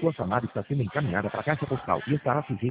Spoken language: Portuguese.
Sua chamada está sendo encaminhada para a caixa postal e estará sujeita